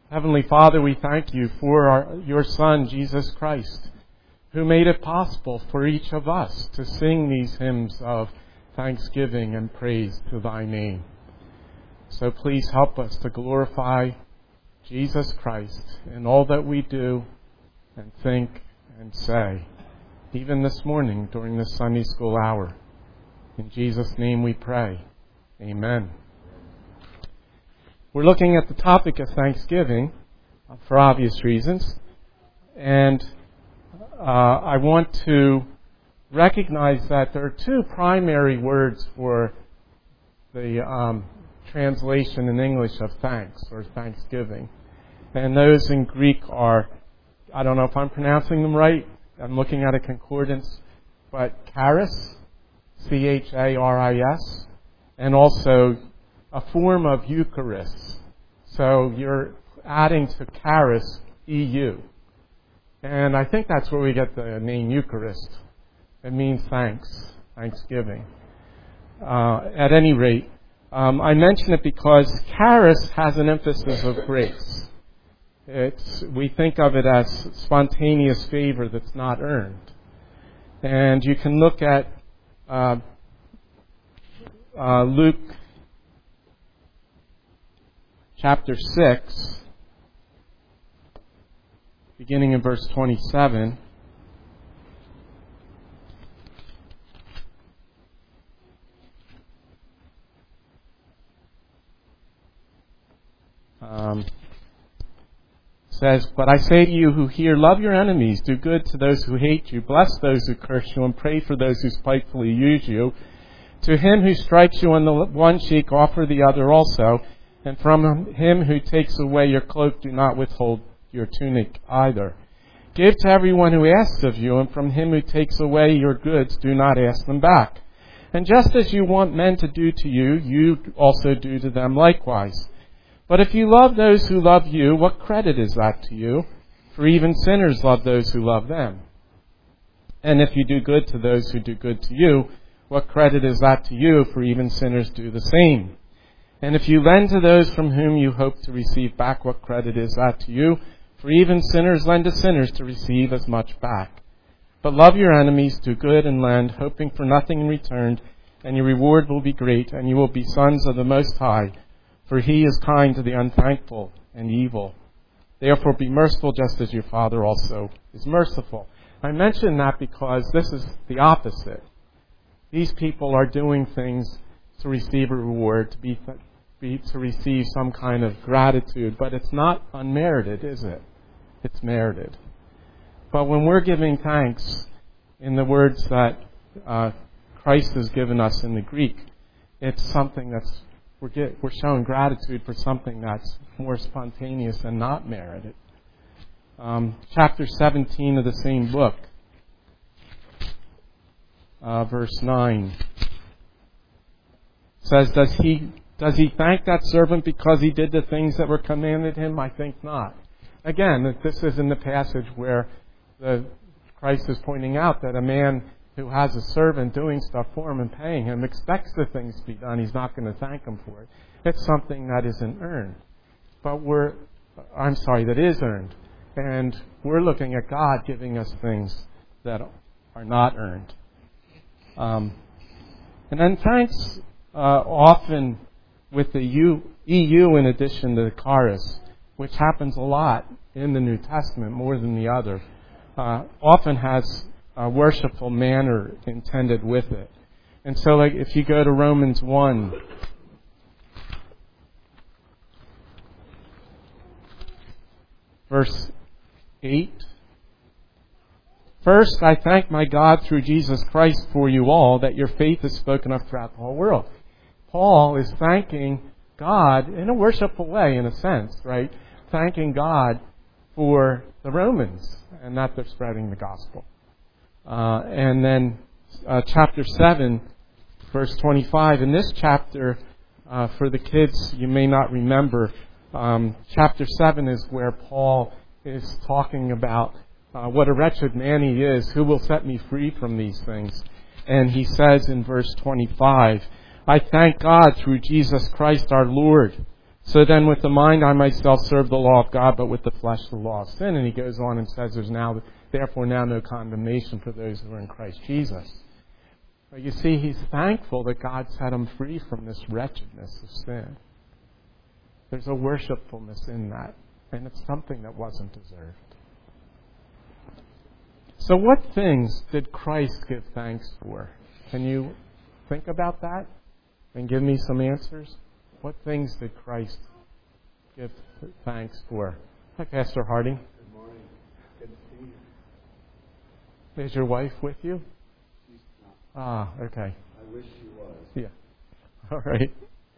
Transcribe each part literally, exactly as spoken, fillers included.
Heavenly Father, we thank you for our, your Son, Jesus Christ, who made it possible for each of us to sing these hymns of thanksgiving and praise to thy name. So please help us to glorify Jesus Christ in all that we do and think and say, even this morning during this Sunday school hour. In Jesus' name we pray. Amen. We're looking at the topic of Thanksgiving uh, for obvious reasons. And uh, I want to recognize that there are two primary words for the um, translation in English of thanks or thanksgiving. And those in Greek are, I don't know if I'm pronouncing them right. I'm looking at a concordance. But charis, C H A R I S, and also a form of Eucharist. So you're adding to charis, E U. And I think that's where we get the name Eucharist. It means thanks, thanksgiving. Uh, at any rate, um, I mention it because charis has an emphasis of grace. It's, we think of it as spontaneous favor that's not earned. And you can look at uh, uh, Luke chapter six, beginning in verse twenty-seven. Um, says, "But I say to you who hear, love your enemies, do good to those who hate you, bless those who curse you, and pray for those who spitefully use you. To him who strikes you on the one cheek, offer the other also. And from him who takes away your cloak, do not withhold your tunic either. Give to everyone who asks of you, and from him who takes away your goods, do not ask them back. And just as you want men to do to you, you also do to them likewise. But if you love those who love you, what credit is that to you? For even sinners love those who love them. And if you do good to those who do good to you, what credit is that to you? For even sinners do the same. And if you lend to those from whom you hope to receive back, what credit is that to you? For even sinners lend to sinners to receive as much back. But love your enemies, do good and lend, hoping for nothing in return, and your reward will be great, and you will be sons of the Most High, for he is kind to the unthankful and evil. Therefore be merciful just as your Father also is merciful." I mention that because this is the opposite. These people are doing things to receive a reward, to be, be to receive some kind of gratitude, but it's not unmerited, is it? It's merited. But when we're giving thanks in the words that uh, Christ has given us in the Greek, it's something that's we're, get, we're showing gratitude for something that's more spontaneous and not merited. Um, chapter seventeen of the same book, uh, verse nine. Says, does he does he thank that servant because he did the things that were commanded him? I think not. Again, this is in the passage where the Christ is pointing out that a man who has a servant doing stuff for him and paying him expects the things to be done. He's not going to thank him for it. It's something that isn't earned. But we're, I'm sorry, that is earned. And we're looking at God giving us things that are not earned. Um, and then thanks Uh, often with the U, E U in addition to the charis, which happens a lot in the New Testament more than the other, uh, often has a worshipful manner intended with it. And so like if you go to Romans one, verse eight, "First I thank my God through Jesus Christ for you all, that your faith is spoken of throughout the whole world." Paul is thanking God in a worshipful way, in a sense, right? Thanking God for the Romans and that they're spreading the gospel. Uh, and then uh, chapter seven, verse twenty-five. In this chapter, uh, for the kids, you may not remember, um, chapter seven is where Paul is talking about uh, what a wretched man he is. Who will set me free from these things? And he says in verse twenty-five, "I thank God through Jesus Christ our Lord, So then with the mind I myself serve the law of God, but with the flesh the law of sin. And he goes on and says there's now, therefore now no condemnation for those who are in Christ Jesus. But you see, he's thankful that God set him free from this wretchedness of sin. There's a worshipfulness in that, and it's something that wasn't deserved. So what things did Christ give thanks for? Can you think about that and give me some answers? What things did Christ give thanks for? Hi, Pastor Harding. Good morning. Good to see you. Is your wife with you? She's not. Ah, okay. I wish she was. Yeah. All right.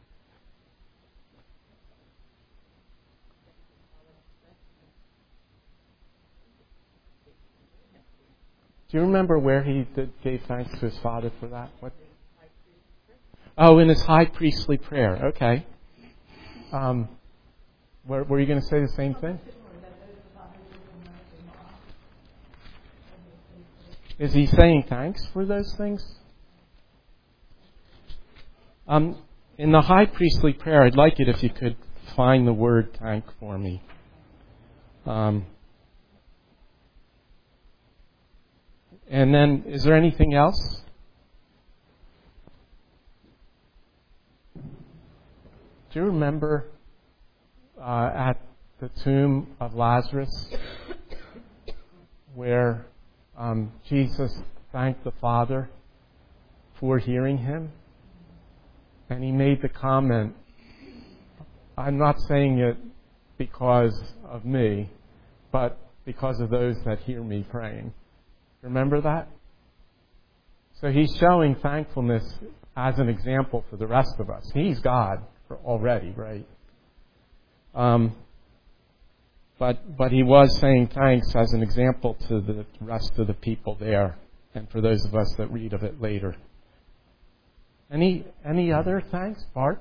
Do you remember where he did, gave thanks to his Father for that? What? Oh, in his high priestly prayer. Okay. Um, were, were you going to say the same thing? Is he saying thanks for those things? Um, in the high priestly prayer, I'd like it if you could find the word thank for me. Um, and then, is there anything else? Do you remember uh, at the tomb of Lazarus where um, Jesus thanked the Father for hearing him? And he made the comment, I'm not saying it because of me, but because of those that hear me praying. Remember that? So he's showing thankfulness as an example for the rest of us. He's God already, right? Um, but but he was saying thanks as an example to the rest of the people there, and for those of us that read of it later. Any any other thanks, Bart?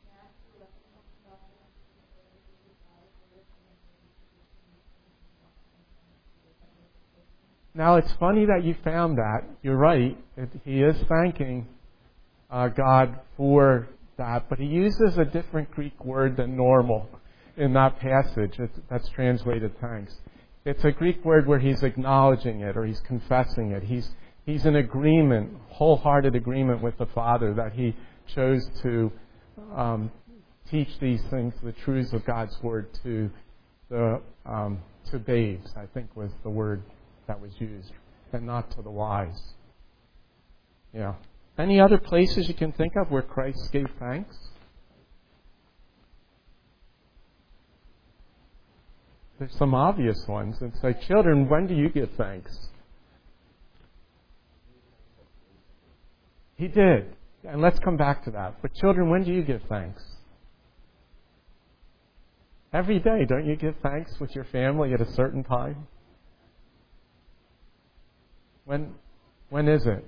Now it's funny that you found that. You're right. It, he is thanking uh, God for that, but he uses a different Greek word than normal in that passage. It's, that's translated thanks. It's a Greek word where he's acknowledging it or he's confessing it. He's he's in agreement, wholehearted agreement with the Father that he chose to um, teach these things, the truths of God's word to the um, to babes. I think was the word that was used, and not to the wise. Yeah. Any other places you can think of where Christ gave thanks? There's some obvious ones. It's like, children, when do you give thanks? He did. And let's come back to that. But children, when do you give thanks? Every day, don't you give thanks with your family at a certain time? When when is it?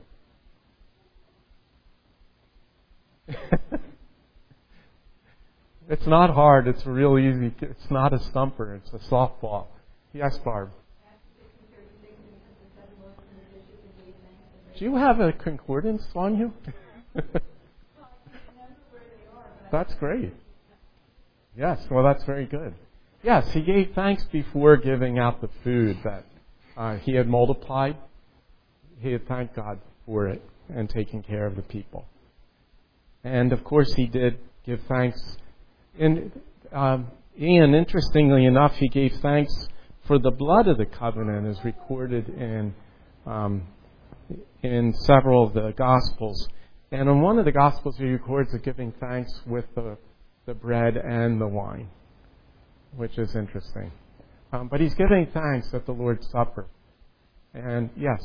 It's not hard. It's real easy. It's not a stumper. It's a softball. Yes, Barb. Do you have a concordance on you? That's great. Yes, well, that's very good. Yes, he gave thanks before giving out the food that uh, he had multiplied. He had thanked God for it and taking care of the people. And, of course, he did give thanks. And um, Ian, interestingly enough, he gave thanks for the blood of the covenant as recorded in um, in several of the Gospels. And in one of the Gospels, he records of giving thanks with the, the bread and the wine, which is interesting. Um, but he's giving thanks at the Lord's Supper. And, yes.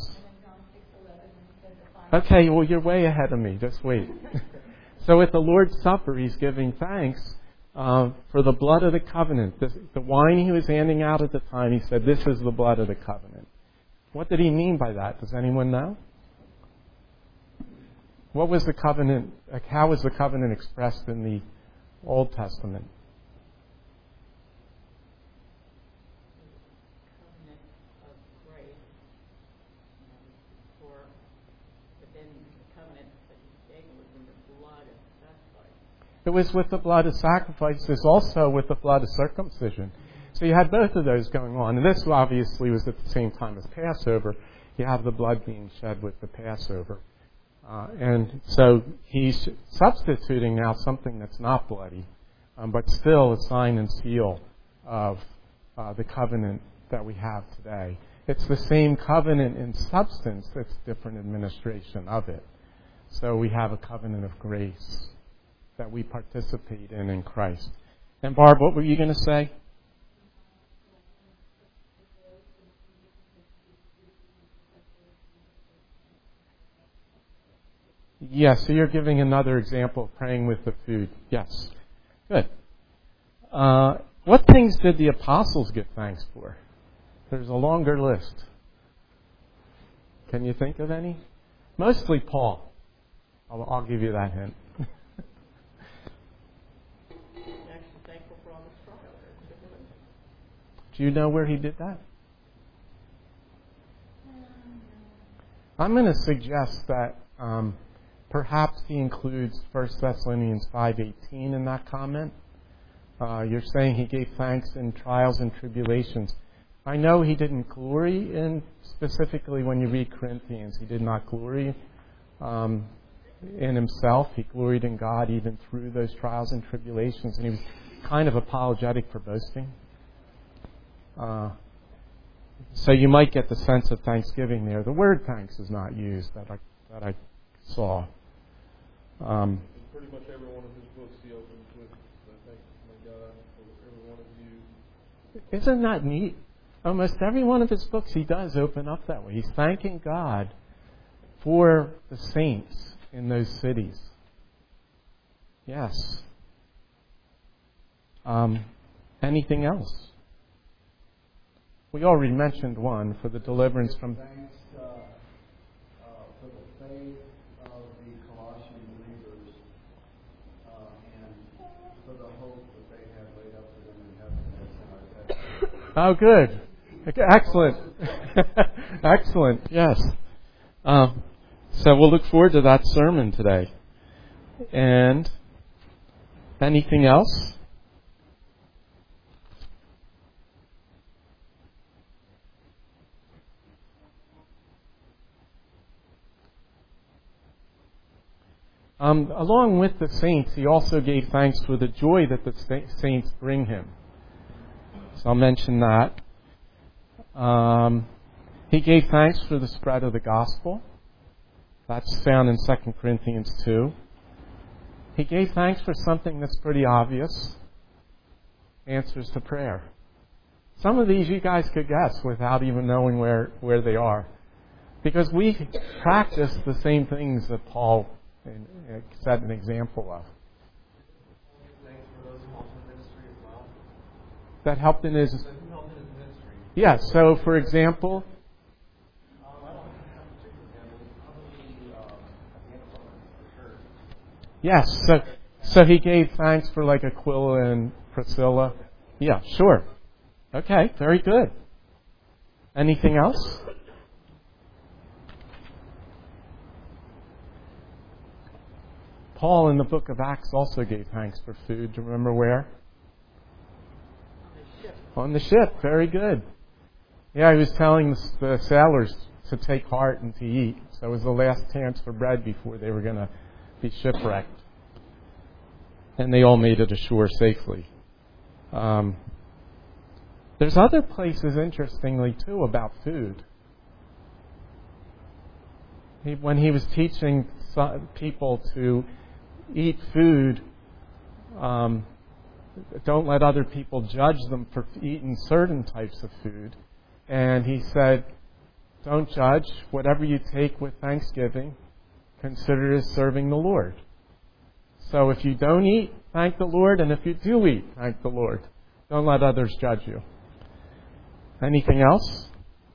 Okay, well, you're way ahead of me. Just wait. So at the Lord's Supper, he's giving thanks uh, for the blood of the covenant. The, the wine he was handing out at the time, he said, this is the blood of the covenant. What did he mean by that? Does anyone know? What was the covenant, like how was the covenant expressed in the Old Testament? Covenant of grace, um, for, but then the covenant that he gave was in the blood of the sacrifice. It was with the blood of sacrifices, also with the blood of circumcision. So you had both of those going on. And this obviously was at the same time as Passover. You have the blood being shed with the Passover. Uh, and so he's substituting now something that's not bloody, um, but still a sign and seal of uh, the covenant that we have today. It's the same covenant in substance, it's different administration of it. So we have a covenant of grace that we participate in in Christ. And Barb, what were you going to say? Yes, so you're giving another example of praying with the food. Yes. Good. Uh, what things did the apostles give thanks for? There's a longer list. Can you think of any? Mostly Paul. I'll, I'll give you that hint. Actually thankful for all the trials. Do you know where he did that? I'm going to suggest that um, perhaps he includes First Thessalonians five eighteen in that comment. Uh, you're saying he gave thanks in trials and tribulations. I know he didn't glory in, specifically when you read Corinthians, he did not glory um, in himself. He gloried in God even through those trials and tribulations, and he was kind of apologetic for boasting. Uh, so you might get the sense of thanksgiving there. The word thanks is not used that I that I saw. Um, pretty much every one of his books he opens with, I think, my God, every one of you. Isn't that neat? Almost every one of his books he does open up that way. He's thanking God for the saints in those cities. Yes. Um, anything else? We already mentioned one for the deliverance from... Thanks uh, uh, for the faith of the Colossian believers uh, and for the hope that they have laid up for them in heaven. That's in our text. Oh, good. Okay, excellent. Excellent, yes. Um, so we'll look forward to that sermon today. And anything else? Um, along with the saints, he also gave thanks for the joy that the saints bring him. So I'll mention that. Um, he gave thanks for the spread of the gospel. That's found in Second Corinthians two. He gave thanks for something that's pretty obvious. Answers to prayer. Some of these you guys could guess without even knowing where, where they are. Because we practice the same things that Paul set an example of. Thanks for those who helped in ministry as well. That helped in his... Who helped in his ministry? Yeah, so for example... Um, I don't have a particular example. Probably um, a handful for sure. Yes, so, so he gave thanks for like Aquila and Priscilla. Yeah, sure. Okay, very good. Anything else? Paul in the book of Acts also gave thanks for food. Do you remember where? The ship. On the ship. Very good. Yeah, he was telling the, the sailors to take heart and to eat. So it was the last chance for bread before they were going to be shipwrecked. And they all made it ashore safely. Um, there's other places, interestingly, too, about food. He, when he was teaching people to eat food, um, don't let other people judge them for eating certain types of food. And he said, don't judge. Whatever you take with thanksgiving, consider it as serving the Lord. So if you don't eat, thank the Lord. And if you do eat, thank the Lord. Don't let others judge you. Anything else?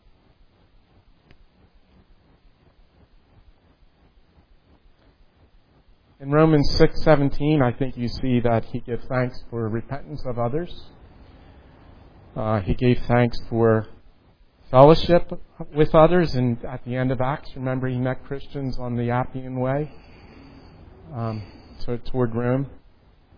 In Romans six seventeen, I think you see that he gave thanks for repentance of others. Uh, he gave thanks for fellowship with others. And at the end of Acts, remember he met Christians on the Appian Way, um, so toward Rome.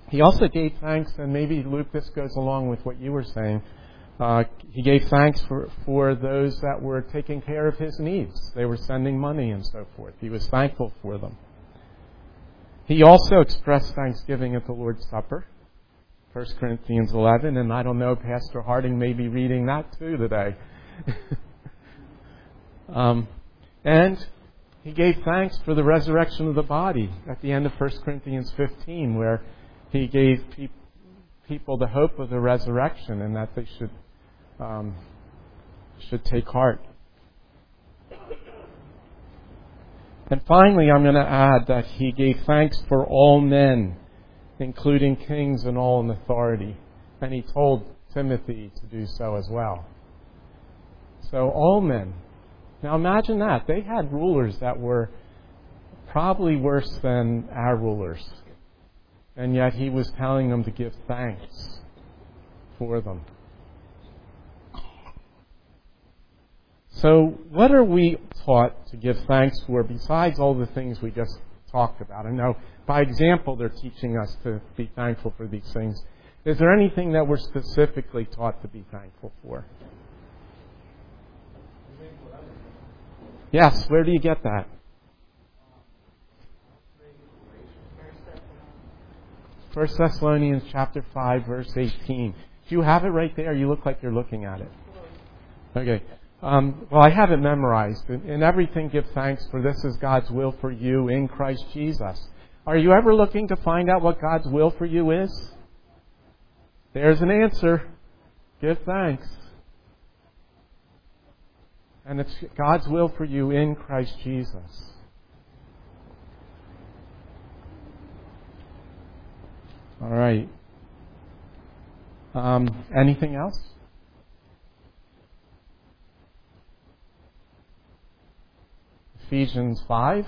He also gave thanks, and maybe, Luke, this goes along with what you were saying. Uh, he gave thanks for, for those that were taking care of his needs. They were sending money and so forth. He was thankful for them. He also expressed thanksgiving at the Lord's Supper, First Corinthians eleven, and I don't know, Pastor Harding may be reading that too today. um, and he gave thanks for the resurrection of the body at the end of First Corinthians fifteen, where he gave pe- people the hope of the resurrection and that they should um, should take heart. And finally, I'm going to add that he gave thanks for all men, including kings and all in authority. And he told Timothy to do so as well. So all men. Now imagine that. They had rulers that were probably worse than our rulers. And yet he was telling them to give thanks for them. So what are we taught to give thanks for besides all the things we just talked about? I know by example they're teaching us to be thankful for these things. Is there anything that we're specifically taught to be thankful for? Yes, where do you get that? First Thessalonians chapter five, verse eighteen. Do you have it right there? You look like you're looking at it. Okay. Um, well, I have it memorized. In, in everything give thanks, for this is God's will for you in Christ Jesus. Are you ever looking to find out what God's will for you is? There's an answer. Give thanks. And it's God's will for you in Christ Jesus. All right. Um, anything else? Ephesians five.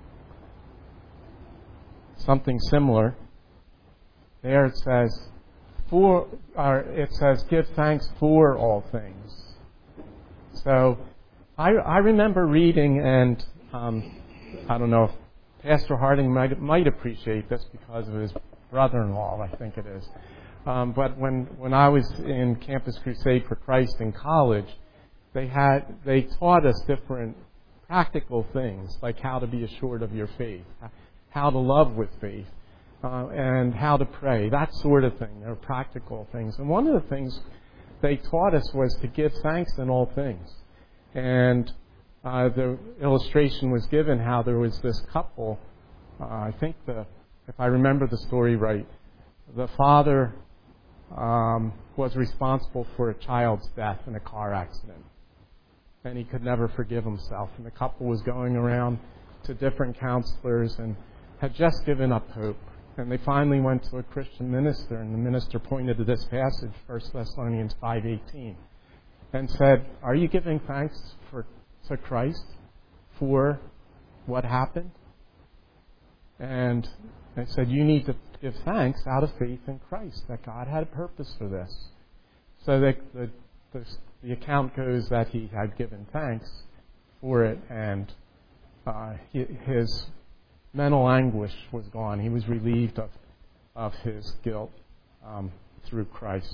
Something similar. There it says, for, or it says, give thanks for all things. So, I, I remember reading, and um, I don't know if Pastor Harding might might appreciate this because of his brother-in-law, I think it is. Um, but when, when I was in Campus Crusade for Christ in college, they had they taught us different practical things, like how to be assured of your faith, how to love with faith, uh, and how to pray, that sort of thing. They're practical things. And one of the things they taught us was to give thanks in all things. And uh, the illustration was given how there was this couple, uh, I think the, if I remember the story right, the father um, was responsible for a child's death in a car accident. And he could never forgive himself. And the couple was going around to different counselors and had just given up hope. And they finally went to a Christian minister, and the minister pointed to this passage, First Thessalonians five eighteen, and said, are you giving thanks for, to Christ for what happened? And they said, you need to give thanks out of faith in Christ, that God had a purpose for this. So the, the, the, the account goes that he had given thanks for it, and uh, his mental anguish was gone. He was relieved of, of his guilt um, through Christ.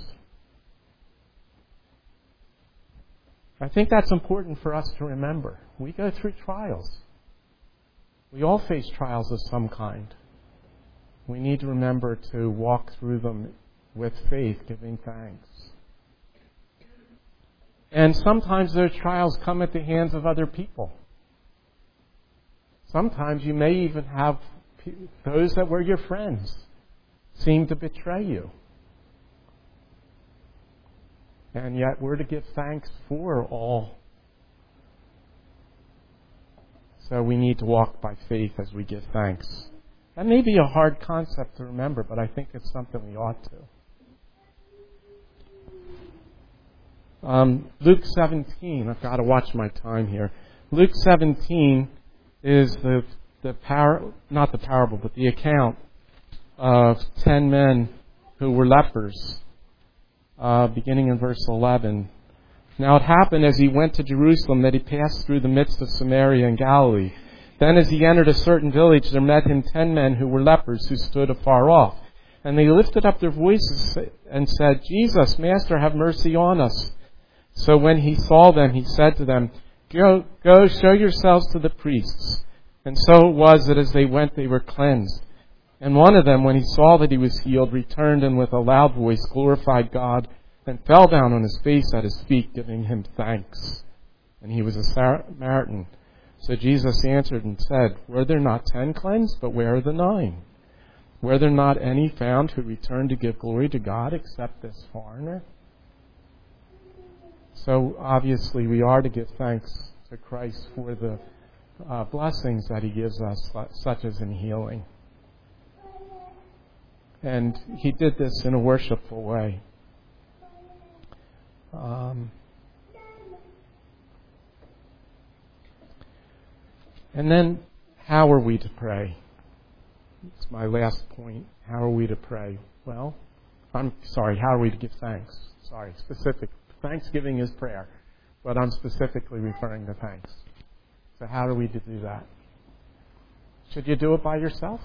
I think that's important for us to remember. We go through trials. We all face trials of some kind. We need to remember to walk through them with faith, giving thanks. And sometimes those trials come at the hands of other people. Sometimes you may even have those that were your friends seem to betray you. And yet we're to give thanks for all. So we need to walk by faith as we give thanks. That may be a hard concept to remember, but I think it's something we ought to. Um, Luke seventeen, I've got to watch my time here. Luke seventeen is the the par- not the parable, but the account of ten men who were lepers, uh, beginning in verse eleven. Now it happened as he went to Jerusalem that he passed through the midst of Samaria and Galilee. Then as he entered a certain village, there met him ten men who were lepers, who stood afar off. And they lifted up their voices and said, Jesus, Master, have mercy on us. So when he saw them, he said to them, Go, go, show yourselves to the priests. And so it was that as they went, they were cleansed. And one of them, when he saw that he was healed, returned and with a loud voice glorified God and fell down on his face at his feet, giving him thanks. And he was a Samaritan. So Jesus answered and said, Were there not ten cleansed? But where are the nine? Were there not any found who returned to give glory to God except this foreigner? So obviously we are to give thanks to Christ for the uh, blessings that he gives us, such as in healing. And he did this in a worshipful way. Um, and then, how are we to pray? It's my last point. How are we to pray? Well, I'm sorry, how are we to give thanks? Sorry, specific. Thanksgiving is prayer, but I'm specifically referring to thanks. So how are we to do that? Should you do it by yourself?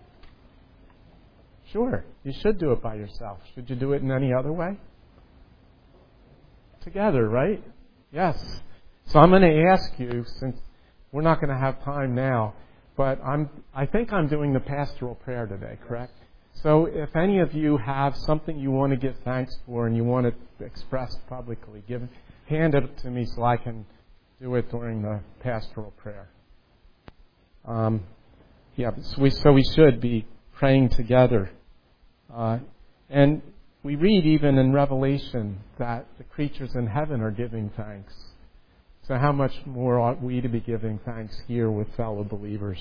Sure, you should do it by yourself. Should you do it in any other way? Together, right? Yes. So I'm going to ask you, since we're not going to have time now, but I'm, I think I'm doing the pastoral prayer today, correct? So if any of you have something you want to give thanks for and you want to express publicly, give, hand it to me so I can do it during the pastoral prayer. Um, yeah, so we, so we should be praying together. Uh, and we read even in Revelation that the creatures in heaven are giving thanks. So how much more ought we to be giving thanks here with fellow believers?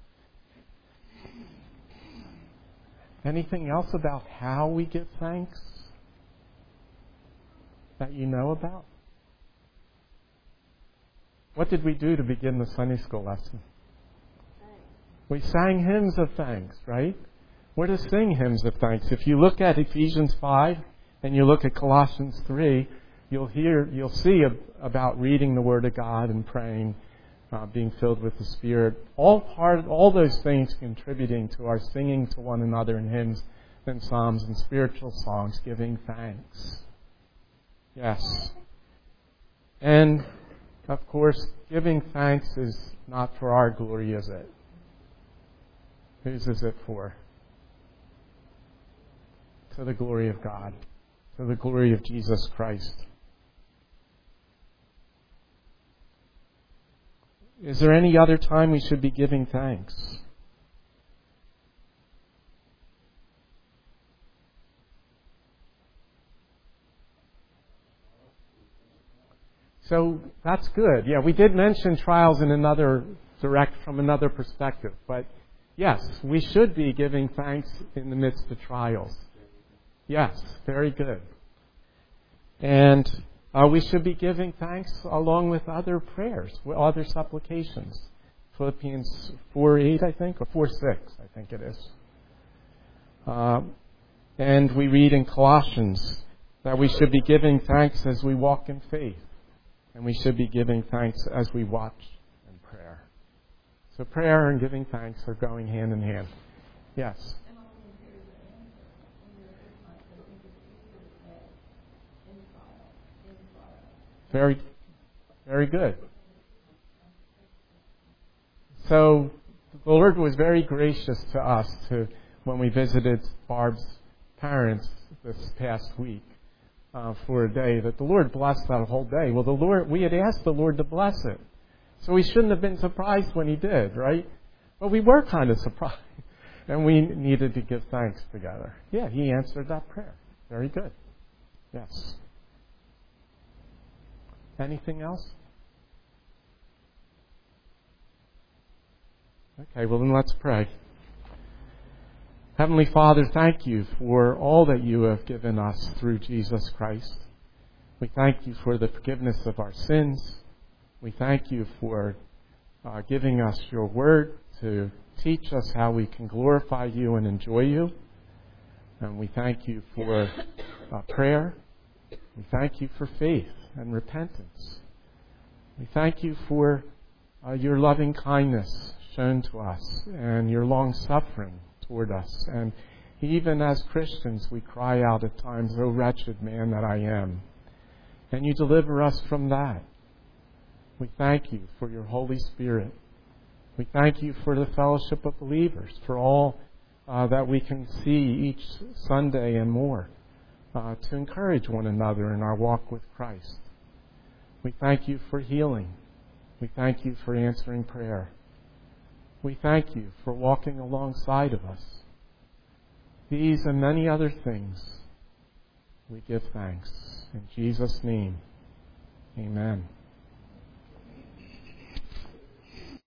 Anything else about how we give thanks that you know about? What did we do to begin the Sunday school lesson? We sang hymns of thanks, right? We're to sing hymns of thanks. If you look at Ephesians five and you look at Colossians three, you'll hear, you'll see about reading the Word of God and praying, uh, being filled with the Spirit. All part, all those things contributing to our singing to one another in hymns and psalms and spiritual songs, giving thanks. Yes. And, of course, giving thanks is not for our glory, is it? Whose is it for? To the glory of God. To the glory of Jesus Christ. Is there any other time we should be giving thanks? So that's good. Yeah, we did mention trials in another direct from another perspective, but yes, we should be giving thanks in the midst of trials. Yes, very good. And uh, we should be giving thanks along with other prayers, with other supplications. Philippians four eight, I think, or four six, I think it is. Uh, and we read in Colossians that we should be giving thanks as we walk in faith. And we should be giving thanks as we watch in prayer. So prayer and giving thanks are going hand in hand. Yes? Very, very good. So the Lord was very gracious to us to when we visited Barb's parents this past week. Uh, for a day, that the Lord blessed that whole day. Well, the Lord, we had asked the Lord to bless it. So we shouldn't have been surprised when He did, right? But we were kind of surprised. And we needed to give thanks together. Yeah, He answered that prayer. Very good. Yes. Anything else? Okay, well then let's pray. Heavenly Father, thank you for all that you have given us through Jesus Christ. We thank you for the forgiveness of our sins. We thank you for uh, giving us your word to teach us how we can glorify you and enjoy you. And we thank you for uh, prayer. We thank you for faith and repentance. We thank you for uh, your loving kindness shown to us and your long suffering toward us, and Even as Christians, we cry out at times, "O wretched man that I am." And you deliver us from that. We thank you for your Holy Spirit. We thank you for the fellowship of believers, for all uh, that we can see each Sunday and more, uh, to encourage one another in our walk with Christ. We thank you for healing. We thank you for answering prayer. We thank you for walking alongside of us. These and many other things, we give thanks. In Jesus' name, amen.